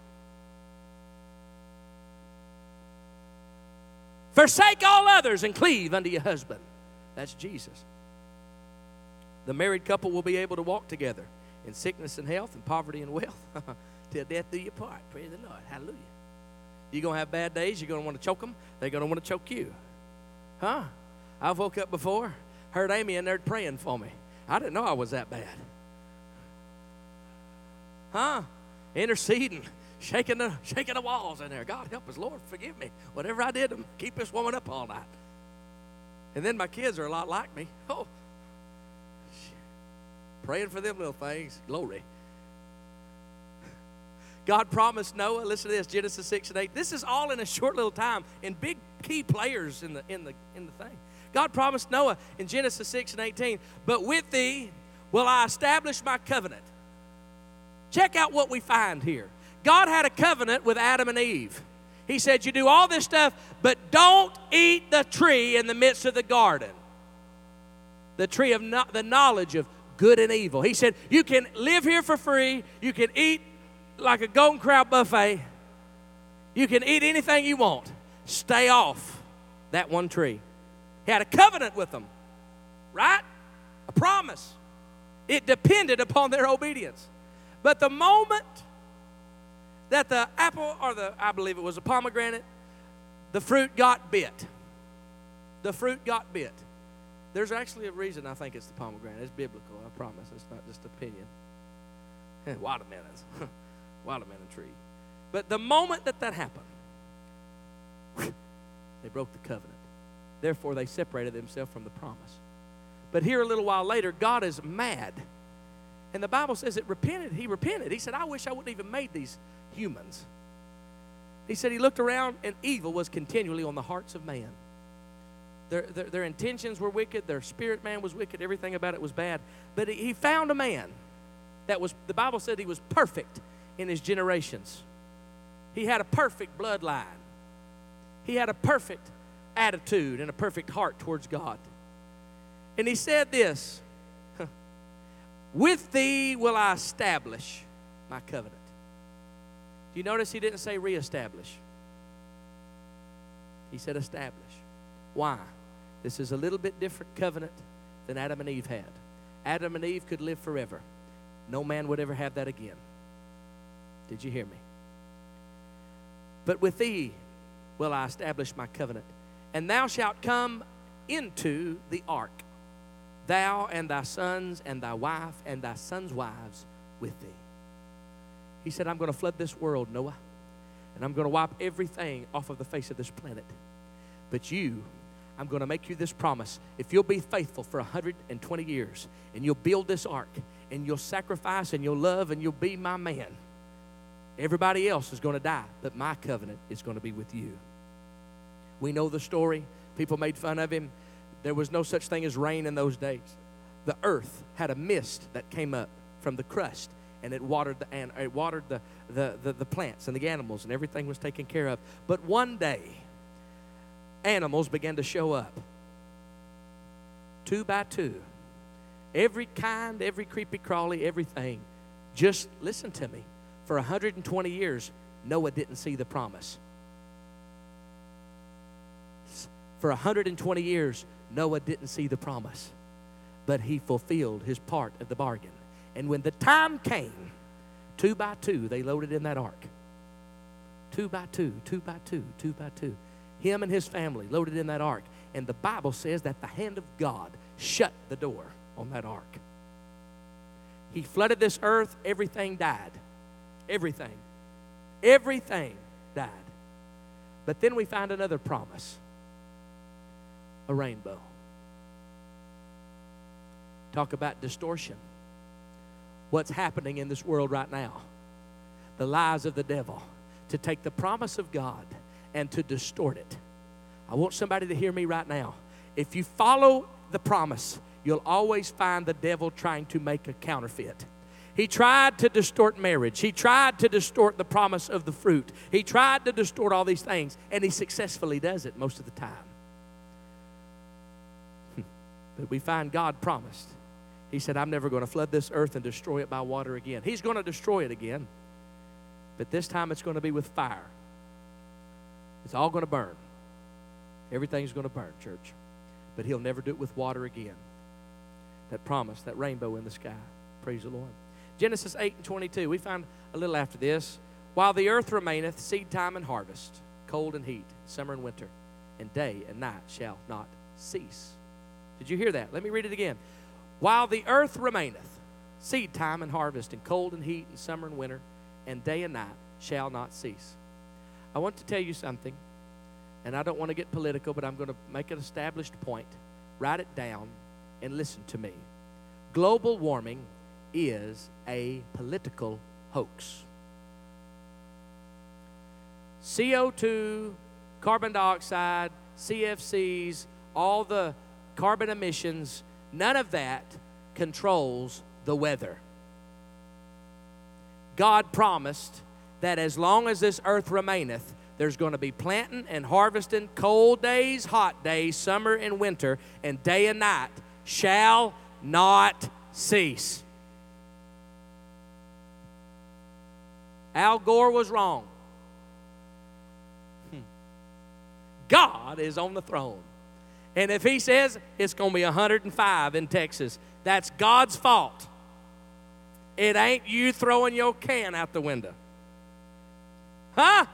Forsake all others and cleave unto your husband. That's Jesus. The married couple will be able to walk together in sickness and health and poverty and wealth till death do you part. Praise the Lord. Hallelujah. You're going to have bad days. You're going to want to choke them. They're going to want to choke you. Huh? I've woke up before, heard Amy in there praying for me. I didn't know I was that bad. Huh? Interceding, shaking the, shaking the walls in there. God help us, Lord, forgive me. Whatever I did to keep this woman up all night. And then my kids are a lot like me. Oh, praying for them little things. Glory. God promised Noah, listen to this, Genesis six and eight. This is all in a short little time and big key players in the, in the, in the thing. God promised Noah in Genesis six and eighteen, but with thee will I establish my covenant. Check out what we find here. God had a covenant with Adam and Eve. He said, you do all this stuff, but don't eat the tree in the midst of the garden. The tree of no, the knowledge of good and evil. He said, you can live here for free. You can eat like a Golden Corral buffet. You can eat anything you want. Stay off that one tree. He had a covenant with them, right? A promise. It depended upon their obedience. But the moment that the apple, or the, I believe it was a pomegranate, the fruit got bit. The fruit got bit. There's actually a reason I think it's the pomegranate. It's biblical, I promise. It's not just opinion. Watermelons. Watermelon tree. But the moment that that happened, they broke the covenant. Therefore, they separated themselves from the promise. But here a little while later, God is mad. And the Bible says it repented. He repented. He said, I wish I wouldn't even made these humans. He said he looked around and evil was continually on the hearts of man. Their, their, their intentions were wicked. Their spirit man was wicked. Everything about it was bad. But he, he found a man that was, the Bible said he was perfect in his generations. He had a perfect bloodline. He had a perfect attitude and a perfect heart towards God. And he said this, with thee will I establish my covenant. Do you notice he didn't say reestablish? He said establish. Why? This is a little bit different covenant than Adam and Eve had. Adam and Eve could live forever. No man would ever have that again. Did you hear me? But with thee will I establish my covenant, and thou shalt come into the ark, thou and thy sons and thy wife and thy sons' wives with thee. He said, I'm going to flood this world, Noah, and I'm going to wipe everything off of the face of this planet. But you, I'm going to make you this promise. If you'll be faithful for one hundred twenty years, and you'll build this ark, and you'll sacrifice, and you'll love, and you'll be my man, everybody else is going to die, but my covenant is going to be with you. We know the story. People made fun of him. There was no such thing as rain in those days. The earth had a mist that came up from the crust, and it watered the and it watered the, the, the, the plants and the animals, and everything was taken care of. But one day, animals began to show up, two by two. Every kind, every creepy crawly, everything. Just listen to me. For one hundred twenty years, Noah didn't see the promise. For one hundred twenty years, Noah didn't see the promise, but he fulfilled his part of the bargain. And when the time came, two by two, they loaded in that ark. Two by two, two by two, two by two. Him and his family loaded in that ark. And the Bible says that the hand of God shut the door on that ark. He flooded this earth. Everything died. Everything. Everything died. But then we find another promise. A rainbow. Talk about distortion. What's happening in this world right now? The lies of the devil to take the promise of God and to distort it. I want somebody to hear me right now. If you follow the promise, you'll always find the devil trying to make a counterfeit. He tried to distort marriage. He tried to distort the promise of the fruit. He tried to distort all these things, and he successfully does it most of the time. But we find God promised. He said, I'm never going to flood this earth and destroy it by water again. He's going to destroy it again, but this time it's going to be with fire. It's all going to burn. Everything's going to burn, church. But he'll never do it with water again. That promise, that rainbow in the sky. Praise the Lord. Genesis eight and twenty-two, we find a little after this. While the earth remaineth, seed time and harvest, cold and heat, summer and winter, and day and night shall not cease. Did you hear that? Let me read it again. While the earth remaineth, seed time and harvest, and cold and heat, and summer and winter, and day and night shall not cease. I want to tell you something, and I don't want to get political, but I'm going to make an established point. Write it down and listen to me. Global warming is a political hoax. C O two, carbon dioxide, C F Cs, all the carbon emissions, none of that controls the weather. God promised that as long as this earth remaineth, there's going to be planting and harvesting, cold days, hot days, summer and winter, and day and night shall not cease. Al Gore was wrong. Hmm. God is on the throne. And if he says it's going to be one hundred five in Texas, that's God's fault. It ain't you throwing your can out the window. Huh?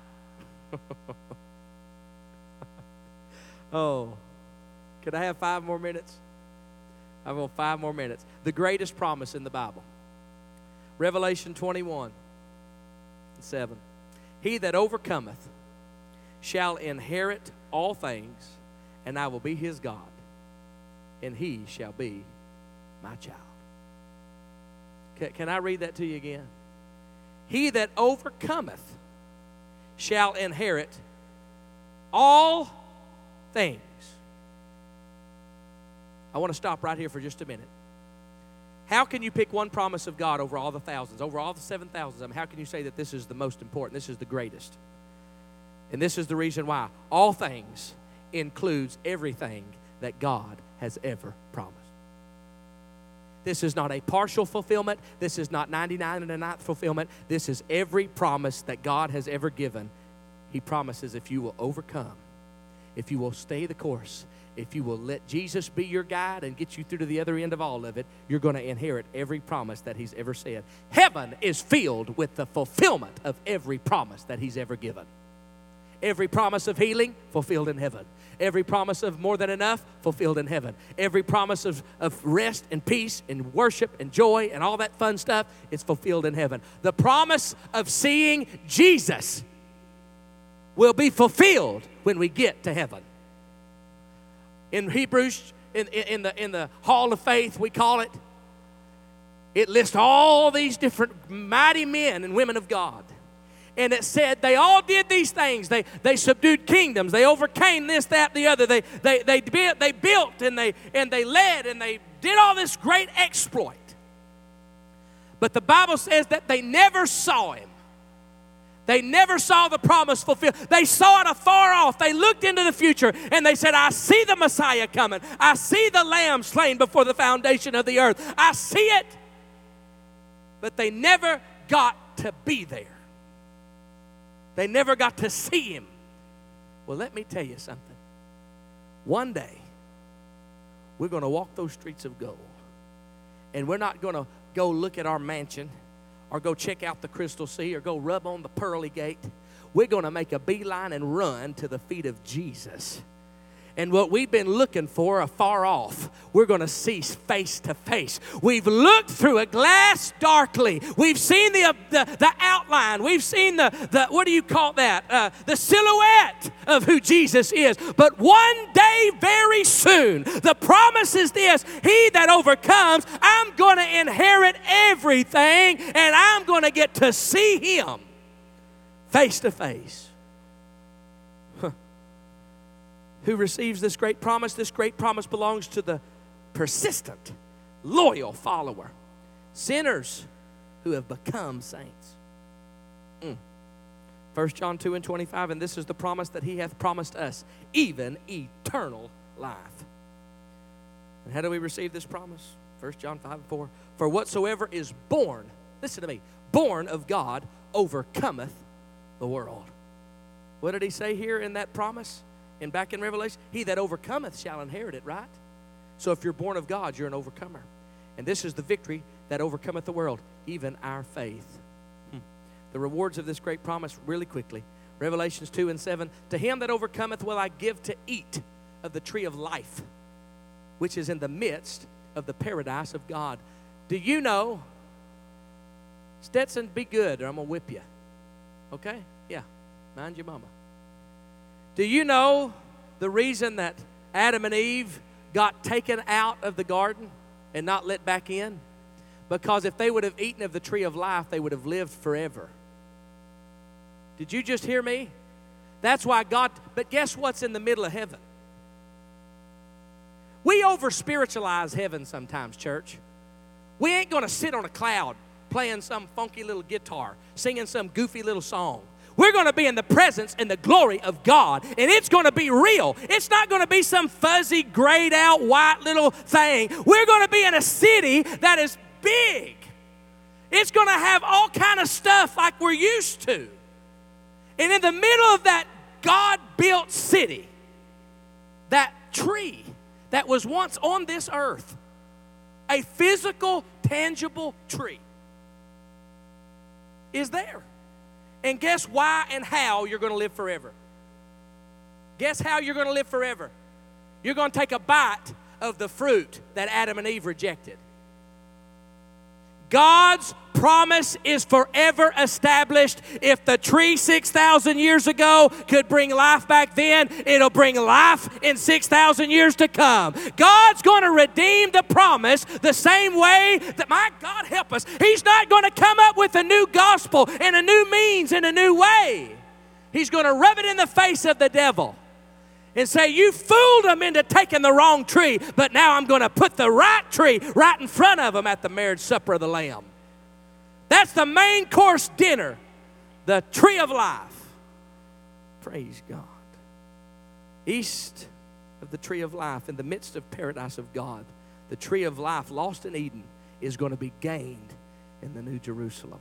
Oh, could I have five more minutes? I want five more minutes. The greatest promise in the Bible. Revelation twenty-one and seven. He that overcometh shall inherit all things, and I will be his God, and he shall be my child. Can, can I read that to you again? He that overcometh shall inherit all things. I want to stop right here for just a minute. How can you pick one promise of God over all the thousands, over all the seven thousands? I mean, how can you say that this is the most important, this is the greatest? And this is the reason why. All things includes everything that God has ever promised. This is not a partial fulfillment. This is not ninety-nine and a ninth fulfillment. This is every promise that God has ever given. He promises if you will overcome, if you will stay the course, if you will let Jesus be your guide and get you through to the other end of all of it, you're going to inherit every promise that he's ever said. Heaven is filled with the fulfillment of every promise that he's ever given. Every promise of healing, fulfilled in heaven. Every promise of more than enough, fulfilled in heaven. Every promise of, of rest and peace and worship and joy and all that fun stuff, it's fulfilled in heaven. The promise of seeing Jesus will be fulfilled when we get to heaven. In Hebrews, in, in, in, the, in the Hall of Faith, we call it, it lists all these different mighty men and women of God. And it said they all did these things. They, they subdued kingdoms. They overcame this, that, the other. They, they, they, built, they built and they, and they led and they did all this great exploit. But the Bible says that they never saw him. They never saw the promise fulfilled. They saw it afar off. They looked into the future and they said, I see the Messiah coming. I see the Lamb slain before the foundation of the earth. I see it. But they never got to be there. They never got to see him. Well, let me tell you something. One day, we're going to walk those streets of gold. And we're not going to go look at our mansion or go check out the crystal sea or go rub on the pearly gate. We're going to make a beeline and run to the feet of Jesus. And what we've been looking for afar off, we're going to see face to face. We've looked through a glass darkly. We've seen the, uh, the, the outline. We've seen the, the, what do you call that? Uh, the silhouette of who Jesus is. But one day, very soon, the promise is this: he that overcomes, I'm going to inherit everything, and I'm going to get to see him face to face. Who receives this great promise? This great promise belongs to the persistent, loyal follower. Sinners who have become saints. Mm. First John two and twenty-five, and this is the promise that he hath promised us, even eternal life. And how do we receive this promise? First John five and four. For whatsoever is born, listen to me, born of God overcometh the world. What did he say here in that promise? And back in Revelation, he that overcometh shall inherit it, right? So if you're born of God, you're an overcomer. And this is the victory that overcometh the world, even our faith. Hmm. The rewards of this great promise, really quickly. Revelations two and seven, to him that overcometh will I give to eat of the tree of life, which is in the midst of the paradise of God. Do you know, Stetson, be good or I'm going to whip you. Okay? Yeah. Mind your mama. Do you know the reason that Adam and Eve got taken out of the garden and not let back in? Because if they would have eaten of the tree of life, they would have lived forever. Did you just hear me? That's why God, but guess what's in the middle of heaven? We over-spiritualize heaven sometimes, church. We ain't going to sit on a cloud playing some funky little guitar, singing some goofy little song. We're going to be in the presence and the glory of God, and it's going to be real. It's not going to be some fuzzy, grayed out, white little thing. We're going to be in a city that is big. It's going to have all kind of stuff like we're used to. And in the middle of that God-built city, that tree that was once on this earth, a physical, tangible tree, is there. And guess why and how you're going to live forever? Guess how you're going to live forever? You're going to take a bite of the fruit that Adam and Eve rejected. God's promise is forever established. If the tree six thousand years ago could bring life back then, it'll bring life in six thousand years to come. God's going to redeem the promise the same way that, my God help us, He's not going to come up with a new gospel and a new means in a new way. He's going to rub it in the face of the devil and say, you fooled them into taking the wrong tree, but now I'm going to put the right tree right in front of them at the marriage supper of the Lamb. That's the main course dinner, the tree of life. Praise God. East of the tree of life, in the midst of paradise of God, the tree of life lost in Eden is going to be gained in the New Jerusalem.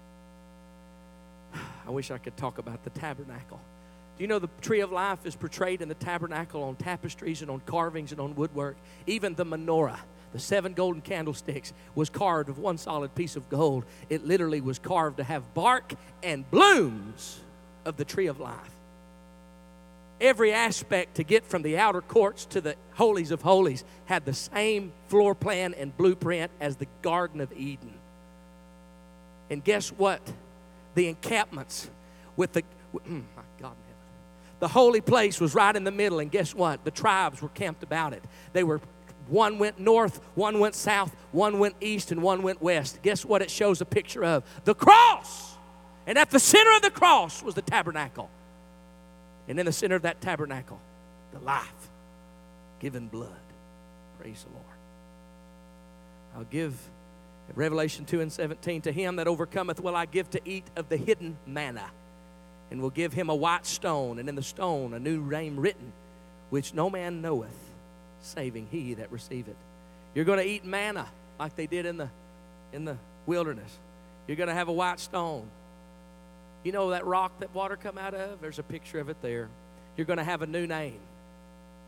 I wish I could talk about the tabernacle. Do you know the tree of life is portrayed in the tabernacle on tapestries and on carvings and on woodwork? Even the menorah, the seven golden candlesticks, was carved of one solid piece of gold. It literally was carved to have bark and blooms of the tree of life. Every aspect to get from the outer courts to the holies of holies had the same floor plan and blueprint as the Garden of Eden. And guess what? The encampments with the, my God in heaven. The holy place was right in the middle, and guess what? The tribes were camped about it. They were, one went north, one went south, one went east, and one went west. Guess what it shows a picture of? The cross! And at the center of the cross was the tabernacle. And in the center of that tabernacle, the life, given blood. Praise the Lord. I'll give, Revelation two and seventeen, to him that overcometh will I give to eat of the hidden manna, and will give him a white stone, and in the stone a new name written, which no man knoweth, saving he that receiveth. You're going to eat manna like they did in the, in the wilderness. You're going to have a white stone. You know that rock that water come out of? There's a picture of it there. You're going to have a new name.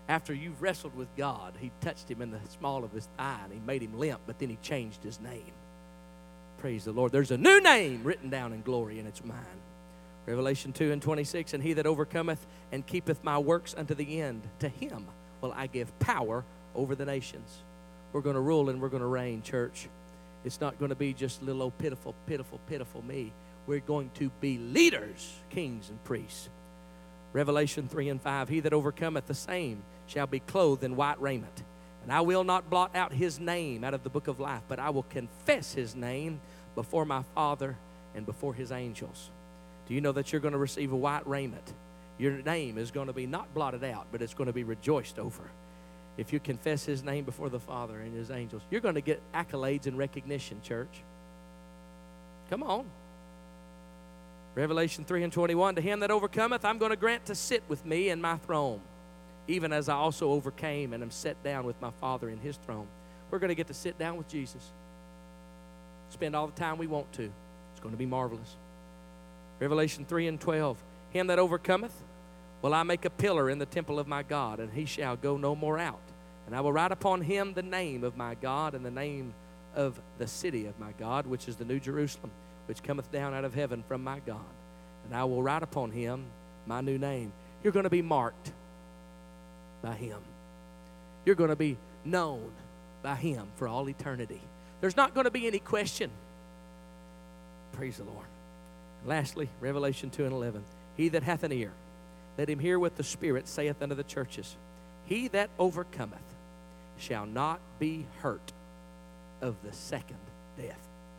After you've wrestled with God, he touched him in the small of his thigh and he made him limp, but then he changed his name. Praise the Lord. There's a new name written down in glory, and it's mine. Revelation two and twenty-six, and he that overcometh and keepeth my works unto the end, to him will I give power over the nations. We're going to rule and we're going to reign, church. It's not going to be just little old pitiful, pitiful, pitiful me. We're going to be leaders, kings and priests. Revelation three and five, he that overcometh, the same shall be clothed in white raiment. And I will not blot out his name out of the book of life, but I will confess his name before my Father and before his angels. Do you know that you're going to receive a white raiment? Your name is going to be not blotted out, but it's going to be rejoiced over. If you confess his name before the Father and his angels, you're going to get accolades and recognition, church. Come on. Revelation three and twenty-one, to him that overcometh, I'm going to grant to sit with me in my throne, even as I also overcame and am set down with my Father in his throne. We're going to get to sit down with Jesus. Spend all the time we want to. It's going to be marvelous. Revelation three and twelve, him that overcometh, will I make a pillar in the temple of my God, and he shall go no more out. And I will write upon him the name of my God and the name of the city of my God, which is the New Jerusalem, which cometh down out of heaven from my God. And I will write upon him my new name. You're going to be marked by him. You're going to be known by him for all eternity. There's not going to be any question. Praise the Lord. Lastly, Revelation two and eleven. He that hath an ear, let him hear what the Spirit saith unto the churches. He that overcometh shall not be hurt of the second death.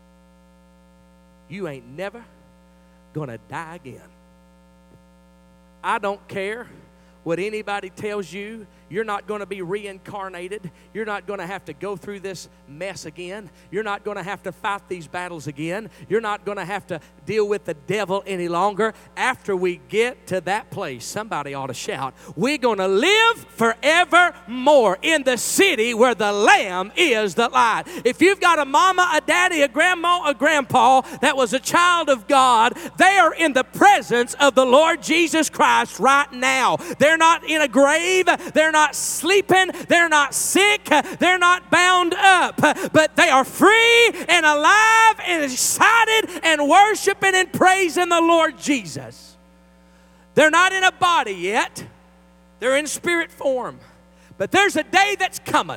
You ain't never going to die again. I don't care what anybody tells you. You're not going to be reincarnated. You're not going to have to go through this mess again. You're not going to have to fight these battles again. You're not going to have to deal with the devil any longer. After we get to that place, somebody ought to shout, we're going to live forevermore in the city where the Lamb is the light. If you've got a mama, a daddy, a grandma, a grandpa that was a child of God, they are in the presence of the Lord Jesus Christ right now. They're not in a grave. They're not sleeping. They're not sick. They're not bound up. But they are free and alive and excited and worshiping and praising the Lord Jesus. They're not in a body yet. They're in spirit form. But there's a day that's coming.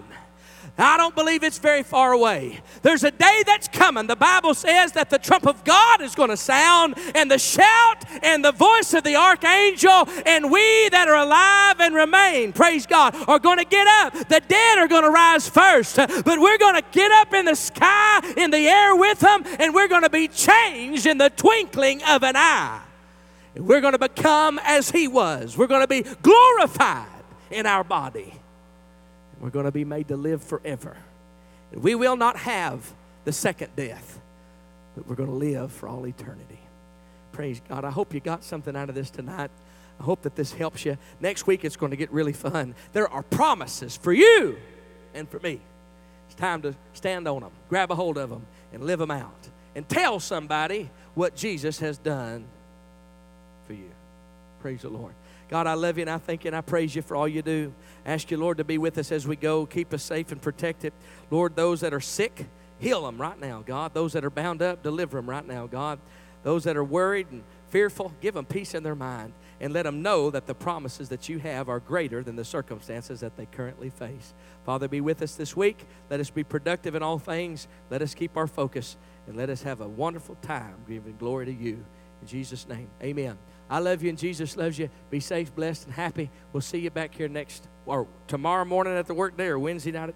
I don't believe it's very far away. There's a day that's coming. The Bible says that the trump of God is going to sound, and the shout and the voice of the archangel, and we that are alive and remain, praise God, are going to get up. The dead are going to rise first, but we're going to get up in the sky, in the air with them, and we're going to be changed in the twinkling of an eye. And we're going to become as he was. We're going to be glorified in our body. We're going to be made to live forever. And we will not have the second death, but we're going to live for all eternity. Praise God. I hope you got something out of this tonight. I hope that this helps you. Next week it's going to get really fun. There are promises for you and for me. It's time to stand on them, grab a hold of them, and live them out. And tell somebody what Jesus has done for you. Praise the Lord. God, I love you and I thank you and I praise you for all you do. I ask you, Lord, to be with us as we go. Keep us safe and protected. Lord, those that are sick, heal them right now, God. Those that are bound up, deliver them right now, God. Those that are worried and fearful, give them peace in their mind and let them know that the promises that you have are greater than the circumstances that they currently face. Father, be with us this week. Let us be productive in all things. Let us keep our focus and let us have a wonderful time giving glory to you. In Jesus' name, amen. I love you and Jesus loves you. Be safe, blessed, and happy. We'll see you back here next or tomorrow morning at the work day or Wednesday night at